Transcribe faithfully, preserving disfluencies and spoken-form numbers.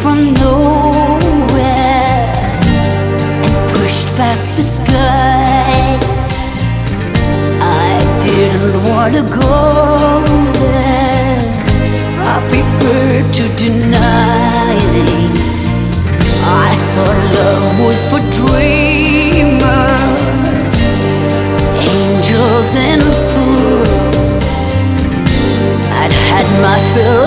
from nowhere and pushed back the sky. I didn't want to go there. I preferred to deny it. I thought love was for dreamers, angels and fools. I'd had my fill